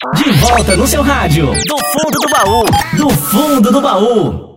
De volta no seu rádio. Do fundo do baú. Do fundo do baú.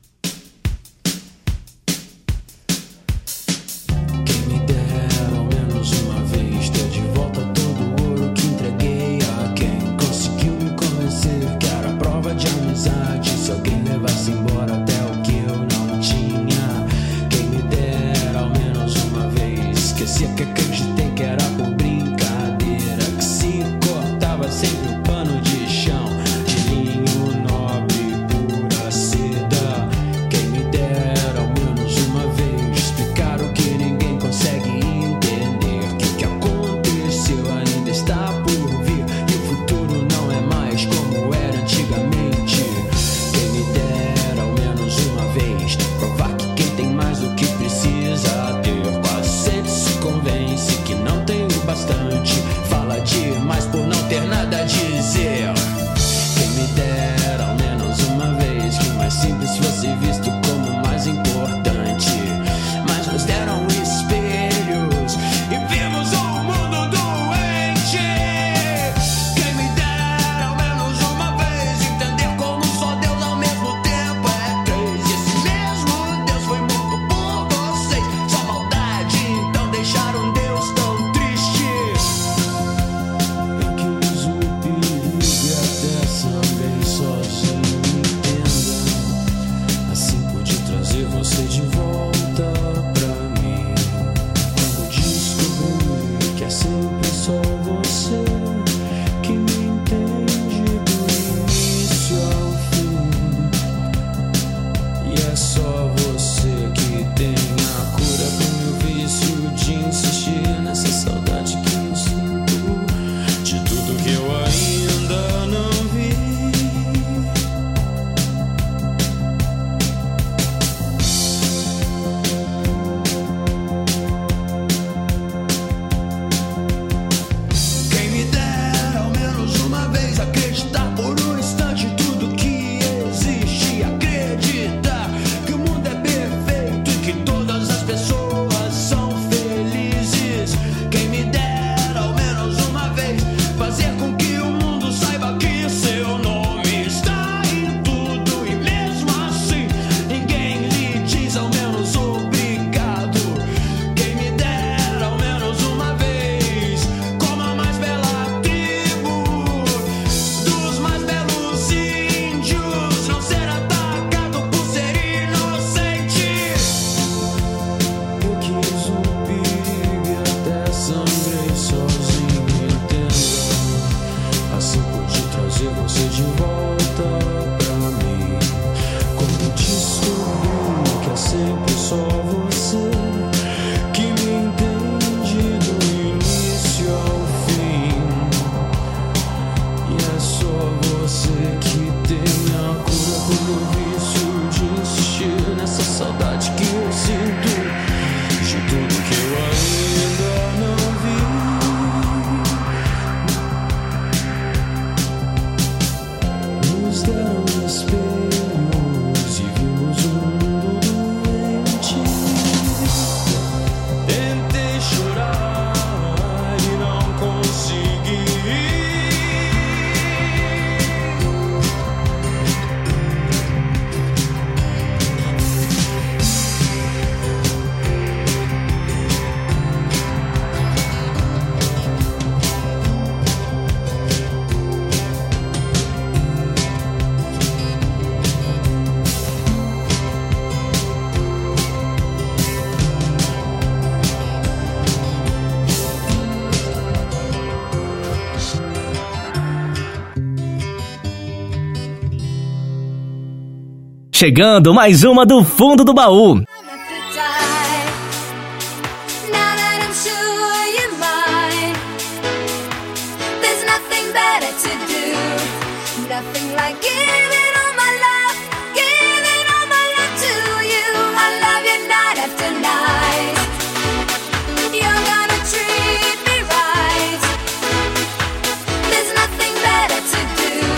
Chegando mais uma do fundo do baú.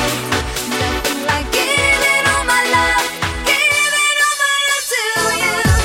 You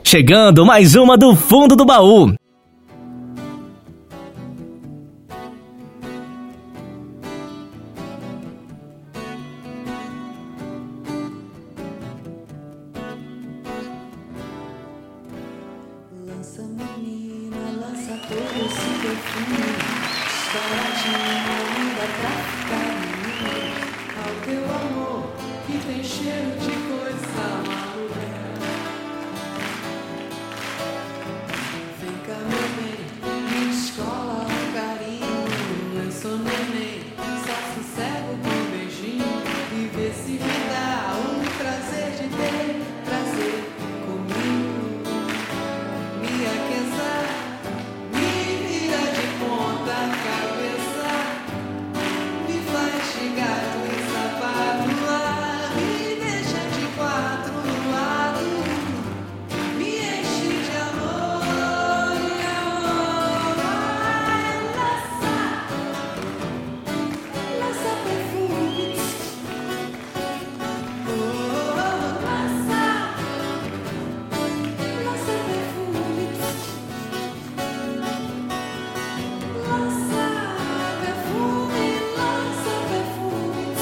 Chegando mais uma do fundo do baú. Lança menina, lança todo esse perfume, baratinho ainda pra ficar menina, ao teu amor que tem cheiro de coisa maluca. Vem cá meu bem, me descola um carinho, eu sou neném, só sossego com um beijinho e vê se me dá um prazer de ter prazer comigo. Me aqueça, me vira de ponta cabeça, me faz chegar e sapato lá, me deixa de quatro no lado, me enche de amor e amor. Vai, lança perfume, lança perfume. Lança perfume, lança perfume,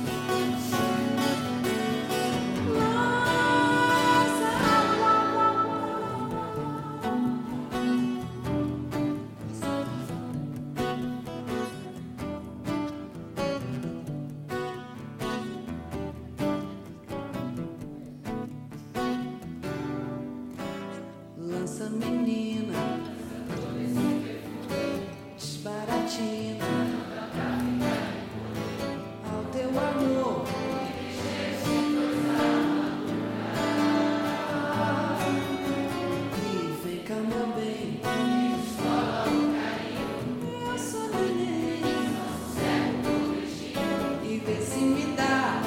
lança menina, desbaratina ao teu amor. E vem cá meu bem, eu sou neném, e vê se me dá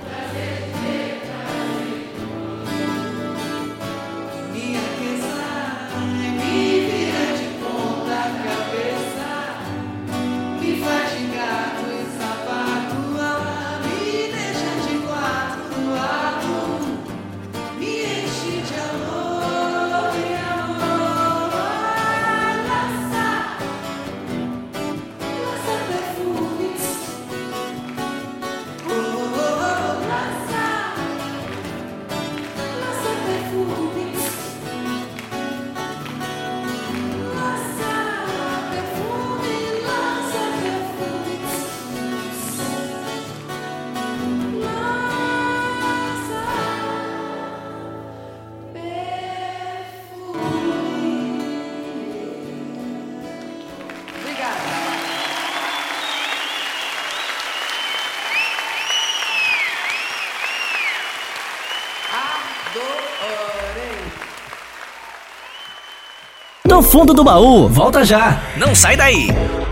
me aqueça, me vira de ponta cabeça, me faz de gato e sapato lá, me deixa de quatro no lado, me enche de amor e amor. Lança, lança perfumes, lança, lança perfumes, lança perfume, lança perfumes, lança perfume. Obrigada. Adorei. Do fundo do baú, volta já. Não sai daí.